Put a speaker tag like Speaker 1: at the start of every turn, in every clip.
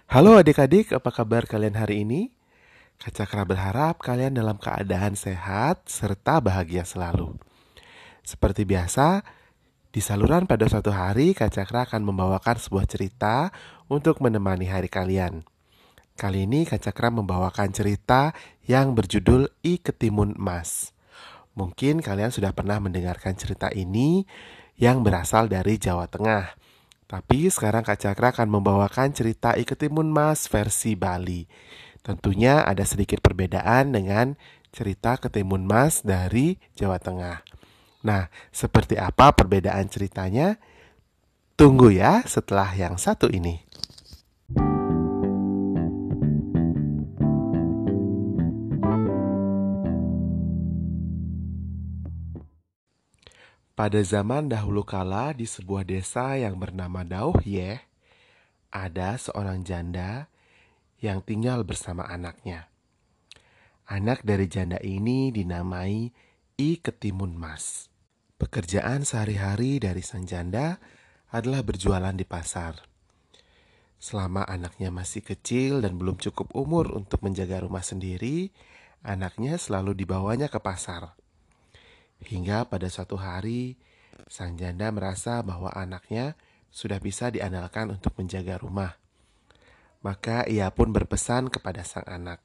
Speaker 1: Halo adik-adik, apa kabar kalian hari ini? Kak Cakra berharap kalian dalam keadaan sehat serta bahagia selalu. Seperti biasa, di saluran pada suatu hari Kak Cakra akan membawakan sebuah cerita untuk menemani hari kalian. Kali ini Kak Cakra membawakan cerita yang berjudul I Ketimun Emas. Mungkin kalian sudah pernah mendengarkan cerita ini yang berasal dari Jawa Tengah. Tapi sekarang Kak Cakra akan membawakan cerita I Ketimun Mas versi Bali. Tentunya ada sedikit perbedaan dengan cerita Ketimun Mas dari Jawa Tengah. Nah, seperti apa perbedaan ceritanya? Tunggu ya setelah yang satu ini. Pada zaman dahulu kala di sebuah desa yang bernama Dauhyeh, ada seorang janda yang tinggal bersama anaknya. Anak dari janda ini dinamai I Ketimun Mas. Pekerjaan sehari-hari dari sang janda adalah berjualan di pasar. Selama anaknya masih kecil dan belum cukup umur untuk menjaga rumah sendiri, anaknya selalu dibawanya ke pasar. Hingga pada suatu hari, sang janda merasa bahwa anaknya sudah bisa diandalkan untuk menjaga rumah. Maka ia pun berpesan kepada sang anak,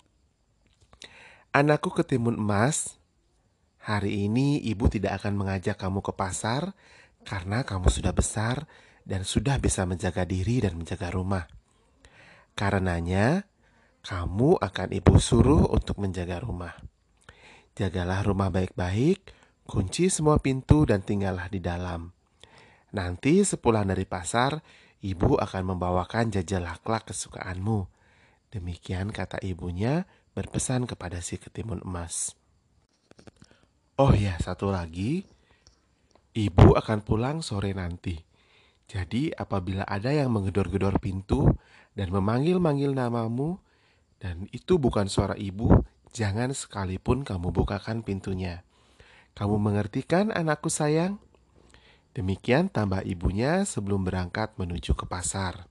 Speaker 1: "Anakku Ketimun Emas, hari ini ibu tidak akan mengajak kamu ke pasar karena kamu sudah besar dan sudah bisa menjaga diri dan menjaga rumah. Karenanya, kamu akan ibu suruh untuk menjaga rumah. Jagalah rumah baik-baik, kunci semua pintu dan tinggallah di dalam. Nanti sepulang dari pasar, ibu akan membawakan jajal laklak kesukaanmu." Demikian kata ibunya berpesan kepada si Ketimun Emas. Oh ya, satu lagi, ibu akan pulang sore nanti. Jadi apabila ada yang menggedor-gedor pintu dan memanggil-manggil namamu, dan itu bukan suara ibu, jangan sekalipun kamu bukakan pintunya. Kamu mengerti kan anakku sayang? Demikian tambah ibunya sebelum berangkat menuju ke pasar.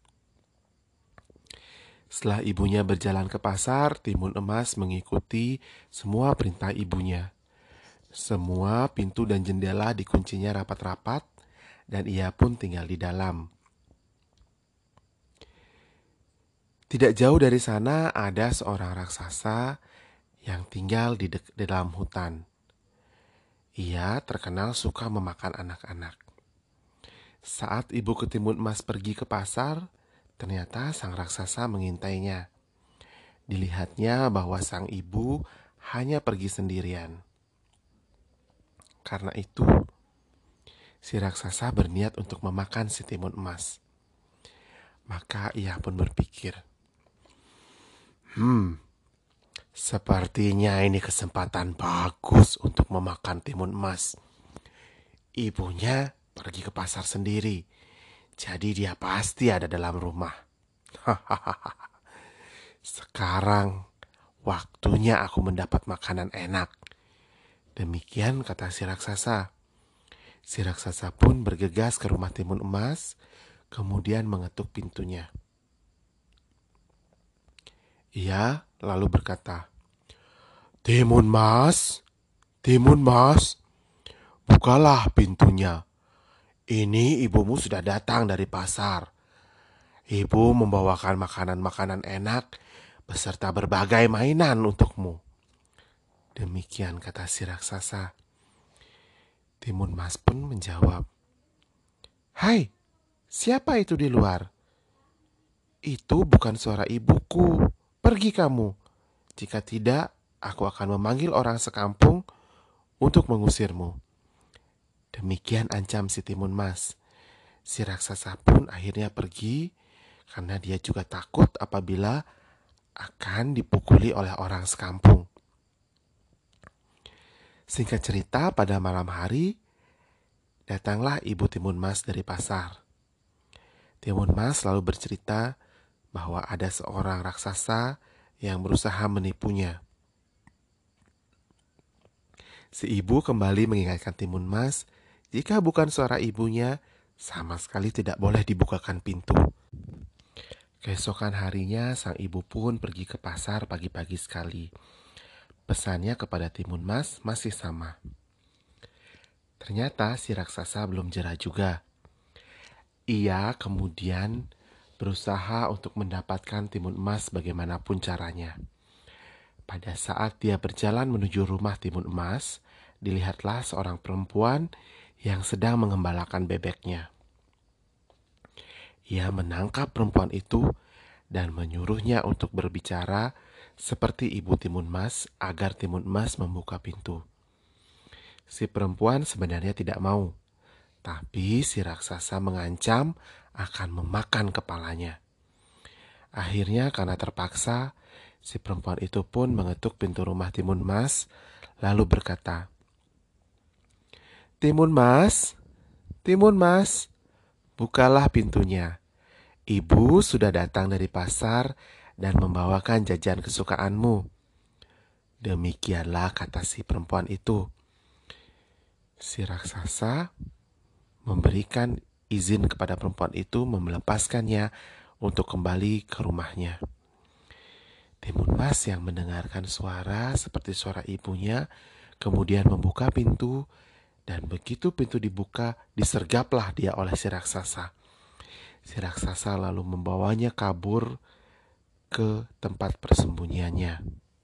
Speaker 1: Setelah ibunya berjalan ke pasar, Timun Emas mengikuti semua perintah ibunya. Semua pintu dan jendela dikuncinya rapat-rapat, dan ia pun tinggal di dalam. Tidak jauh dari sana ada seorang raksasa yang tinggal di dalam hutan. Ia terkenal suka memakan anak-anak. Saat ibu Ketimun Emas pergi ke pasar, ternyata sang raksasa mengintainya. Dilihatnya bahwa sang ibu hanya pergi sendirian. Karena itu, si raksasa berniat untuk memakan si Timun Emas. Maka ia pun berpikir, sepertinya ini kesempatan bagus untuk memakan Timun Emas. Ibunya pergi ke pasar sendiri, jadi dia pasti ada dalam rumah. Sekarang waktunya aku mendapat makanan enak. Demikian kata si raksasa. Si raksasa pun bergegas ke rumah Timun Emas, kemudian mengetuk pintunya. Ia lalu berkata, Timun Mas, Timun Mas, bukalah pintunya. Ini ibumu sudah datang dari pasar. Ibu membawakan makanan-makanan enak beserta berbagai mainan untukmu. Demikian kata si raksasa. Timun Mas pun menjawab, Hai, siapa itu di luar? Itu bukan suara ibuku. Pergi kamu. Jika tidak, aku akan memanggil orang sekampung untuk mengusirmu. Demikian ancam si Timun Mas. Si raksasa pun akhirnya pergi karena dia juga takut apabila akan dipukuli oleh orang sekampung. Singkat cerita, pada malam hari, datanglah ibu Timun Mas dari pasar. Timun Mas lalu bercerita bahwa ada seorang raksasa yang berusaha menipunya. Si ibu kembali mengingatkan Timun Mas, jika bukan suara ibunya, sama sekali tidak boleh dibukakan pintu. Keesokan harinya sang ibu pun pergi ke pasar pagi-pagi sekali. Pesannya kepada Timun Mas masih sama. Ternyata si raksasa belum jera juga. Ia kemudian berusaha untuk mendapatkan timun emas bagaimanapun caranya. Pada saat dia berjalan menuju rumah timun emas, dilihatlah seorang perempuan yang sedang mengembalakan bebeknya. Ia menangkap perempuan itu dan menyuruhnya untuk berbicara seperti ibu timun emas agar timun emas membuka pintu. Si perempuan sebenarnya tidak mau, tapi si raksasa mengancam akan memakan kepalanya. Akhirnya karena terpaksa, si perempuan itu pun mengetuk pintu rumah Timun Mas, lalu berkata, "Timun Mas, Timun Mas, bukalah pintunya. Ibu sudah datang dari pasar dan membawakan jajan kesukaanmu." Demikianlah kata si perempuan itu. Si raksasa memberikan izin kepada perempuan itu melepaskannya untuk kembali ke rumahnya. Timun Mas yang mendengarkan suara seperti suara ibunya, kemudian membuka pintu, dan begitu pintu dibuka, disergaplah dia oleh si raksasa. Si raksasa lalu membawanya kabur ke tempat persembunyiannya.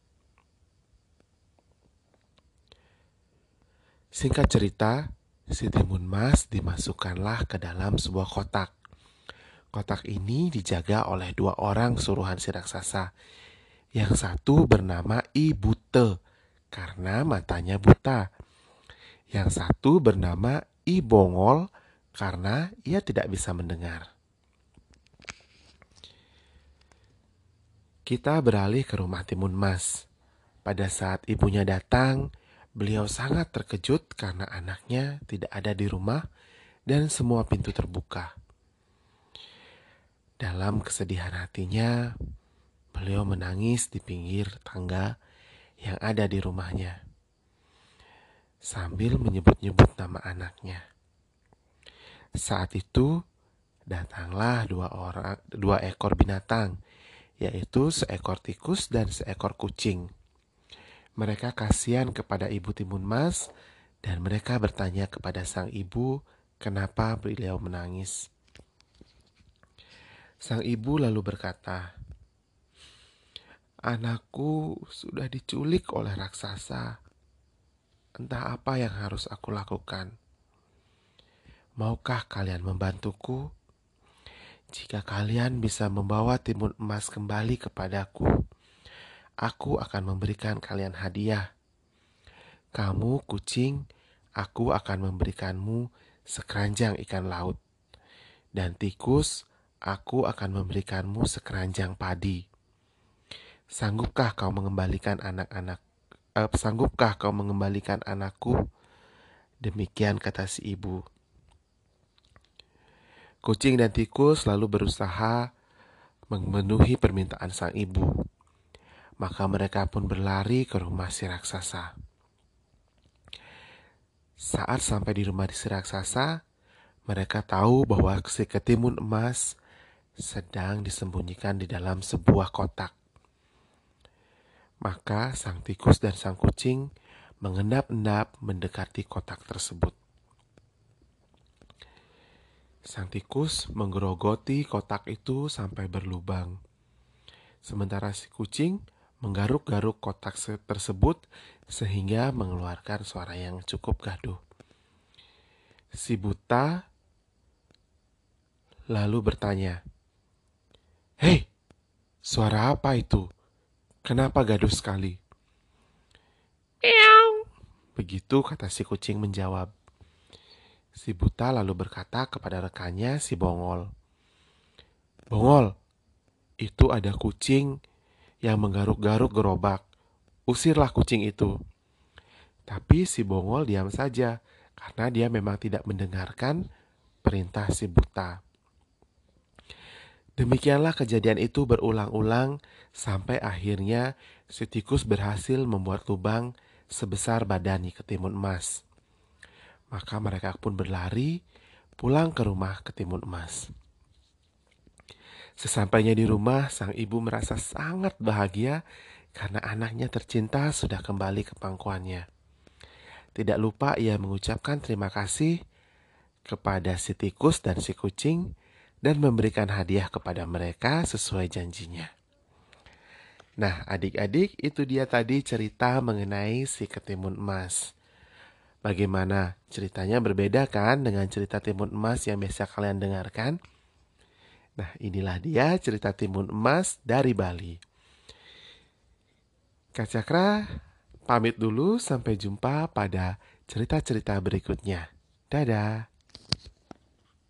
Speaker 1: Singkat cerita, si Timun Mas dimasukkanlah ke dalam sebuah kotak. Kotak ini dijaga oleh dua orang suruhan si raksasa. Yang satu bernama I Bute karena matanya buta. Yang satu bernama I Bongol karena ia tidak bisa mendengar. Kita beralih ke rumah Timun Mas. Pada saat ibunya datang, beliau sangat terkejut karena anaknya tidak ada di rumah dan semua pintu terbuka. Dalam kesedihan hatinya, beliau menangis di pinggir tangga yang ada di rumahnya, sambil menyebut-nyebut nama anaknya. Saat itu, datanglah dua ekor binatang, yaitu seekor tikus dan seekor kucing. Mereka kasihan kepada ibu Timun Mas dan mereka bertanya kepada sang ibu kenapa beliau menangis. Sang ibu lalu berkata, "Anakku sudah diculik oleh raksasa. Entah apa yang harus aku lakukan. Maukah kalian membantuku? Jika kalian bisa membawa timun emas kembali kepadaku, aku akan memberikan kalian hadiah. Kamu, kucing, aku akan memberikanmu sekeranjang ikan laut. Dan tikus, aku akan memberikanmu sekeranjang padi. Sanggupkah kau mengembalikan Sanggupkah kau mengembalikan anakku?" Demikian kata si ibu. Kucing dan tikus lalu berusaha memenuhi permintaan sang ibu. Maka mereka pun berlari ke rumah si raksasa. Saat sampai di rumah si raksasa, mereka tahu bahwa si ketimun emas sedang disembunyikan di dalam sebuah kotak. Maka sang tikus dan sang kucing mengendap-endap mendekati kotak tersebut. Sang tikus menggerogoti kotak itu sampai berlubang. Sementara si kucing menggaruk-garuk kotak tersebut sehingga mengeluarkan suara yang cukup gaduh. Si buta lalu bertanya, "Hei, suara apa itu? Kenapa gaduh sekali?" "Eong," begitu kata si kucing menjawab. Si buta lalu berkata kepada rekannya si Bongol, "Bongol, itu ada kucing yang menggaruk-garuk gerobak. Usirlah kucing itu." Tapi si Bongol diam saja karena dia memang tidak mendengarkan perintah si buta. Demikianlah kejadian itu berulang-ulang sampai akhirnya si tikus berhasil membuat lubang sebesar badan ketimun emas. Maka mereka pun berlari pulang ke rumah ketimun emas. Sesampainya di rumah, sang ibu merasa sangat bahagia karena anaknya tercinta sudah kembali ke pangkuannya. Tidak lupa ia mengucapkan terima kasih kepada si tikus dan si kucing dan memberikan hadiah kepada mereka sesuai janjinya. Nah, adik-adik, itu dia tadi cerita mengenai si ketimun emas. Bagaimana ceritanya, berbeda kan dengan cerita timun emas yang biasa kalian dengarkan? Nah, inilah dia cerita timun emas dari Bali. Kak Cakra pamit dulu, sampai jumpa pada cerita-cerita berikutnya. Dadah.